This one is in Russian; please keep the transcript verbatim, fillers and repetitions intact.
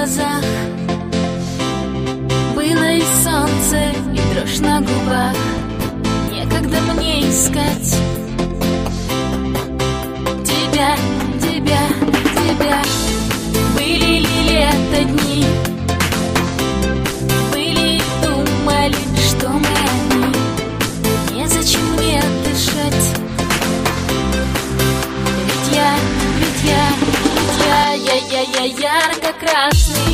глазах, было и солнце, и дрожь на губах. Некогда мне искать тебя, тебя, тебя. Были ли лето дни, были и думали, что мы одни. Незачем мне дышать, ведь я, ведь я, ведь я, я, я, я ярко-красный.